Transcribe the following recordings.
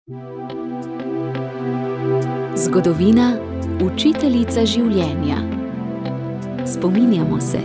Zgodovina, učiteljica življenja. Spominjamo se.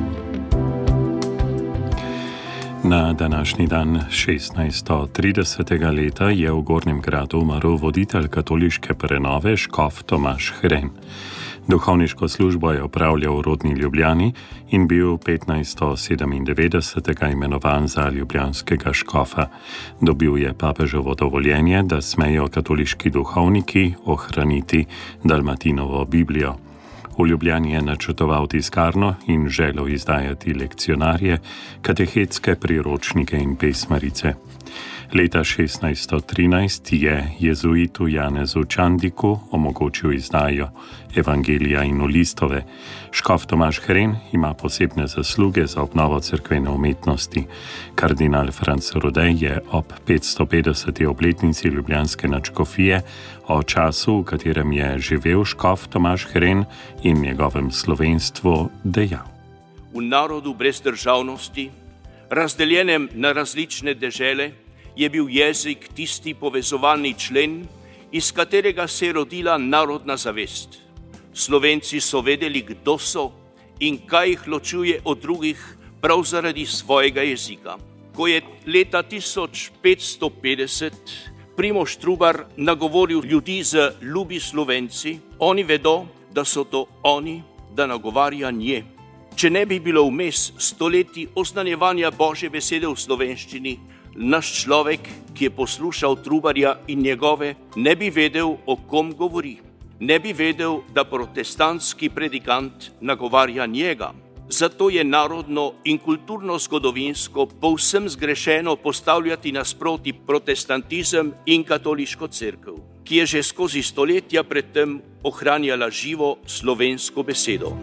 Na današnji dan 1630. leta je v Gornjem Gradu umrl voditelj katoliške prenove škof Tomaž Hren. Duhovniško službo je opravljal v rodni Ljubljani in bil 1597. imenovan za ljubljanskega škofa. Dobil je papeževo dovoljenje, da smejo katoliški duhovniki ohraniti Dalmatinovo Biblijo. V Ljubljani je načrtoval tiskarno in želel izdajati lekcionarje, katehetske priročnike in pesmarice. Leta 1613 je jezuitu Janezu Čandiku omogočil izdajo Evangelija in Listove. Škof Tomaž Hren ima posebne zasluge za obnovo cerkvene umetnosti. Kardinal Franc Rodej je ob 550. obletnici ljubljanske nadškofije o času, v katerem je živel škof Tomaž Hren in njegovem slovenstvu dejal: V narodu brez državnosti, razdeljenem na različne dežele, je bil jezik tisti povezovalni člen, iz katerega se je rodila narodna zavest. Slovenci so vedeli, kdo so in kaj jih ločuje od drugih prav zaradi svojega jezika. Ko je leta 1550 Primož Trubar nagovoril ljudi z ljubi Slovenci, oni vedo, da so to oni, da nagovarja nje. Če ne bi bilo vmes stoletij oznanjevanja Božje besede v slovenščini, naš človek, ki je poslušal Trubarja in njegove, ne bi vedel, o kom govori. Ne bi vedel, da protestantski predikant nagovarja njega. Zato je narodno in kulturno-zgodovinsko povsem zgrešeno postavljati nasproti protestantizem in katoliško cerkev, ki je že skozi stoletja predtem ohranjala živo slovensko besedo.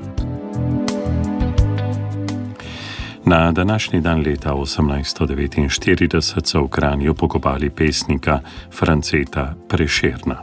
Na današnji dan leta 1849 so v Kranju pokopali pesnika Franceta Prešerna.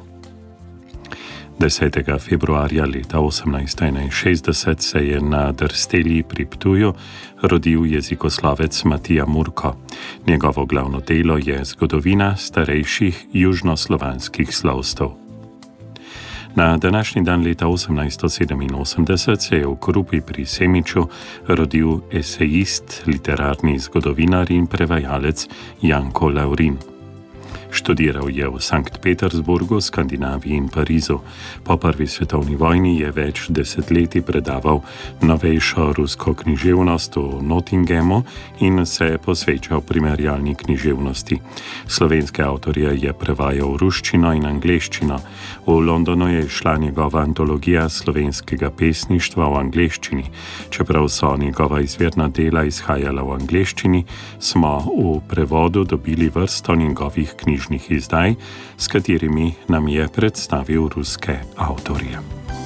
10. februarja leta 1861 se je na Drstelji pri Ptuju rodil jezikoslovec Matija Murko. Njegovo glavno delo je zgodovina starejših južnoslovanskih slovstev. Na današnji dan leta 1887 se je v Krupi pri Semiču rodil esejist, literarni zgodovinar in prevajalec Janko Lavrin. Študiral je v Sankt Petersburgu, Skandinaviji in Parizu. Po prvi svetovni vojni je več desetletij predaval novejšo rusko književnost v Nottinghamu in se posvečal primerjalni književnosti. Slovenske avtorje je prevajal v ruščino in angleščino. V Londonu je izšla njegova antologija slovenskega pesništva v angleščini. Čeprav so njegova izvirna dela izhajala v angleščini, smo v prevodu dobili vrsto njegovih knjižnih izdaj, s katerimi nam je predstavil ruske avtorje.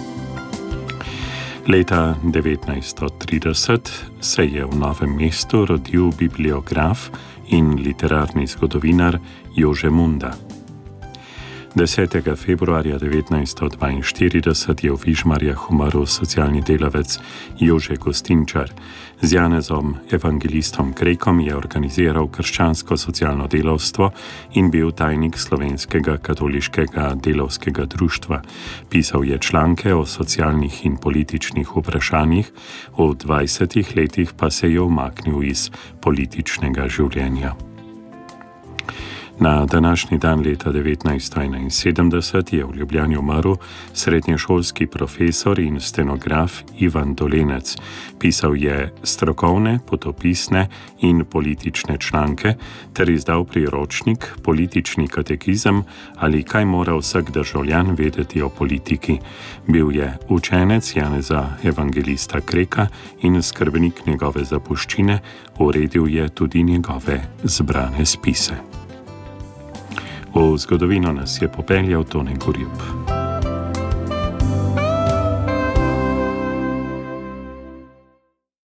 Leta 1930 se je v Novem mestu rodil bibliograf in literarni zgodovinar Jože Munda. 10. februarja 1942 je v Vižmarjah umrl socialni delavec Jože Gostinčar. Z Janezom evangelistom Krekom je organiziral krščansko socialno delavstvo in bil tajnik Slovenskega katoliškega delavskega društva. Pisal je članke o socialnih in političnih vprašanjih, v 20 letih pa se je umaknil iz političnega življenja. Na današnji dan leta 1971 je v Ljubljani umrl srednješolski profesor in stenograf Ivan Dolenec. Pisal je strokovne, potopisne in politične članke ter izdal priročnik Politični katekizem ali kaj mora vsak državljan vedeti o politiki. Bil je učenec Janeza evangelista Kreka in skrbnik njegove zapuščine, uredil je tudi njegove zbrane spise. V zgodovino nas je popeljal Tone Gurjup.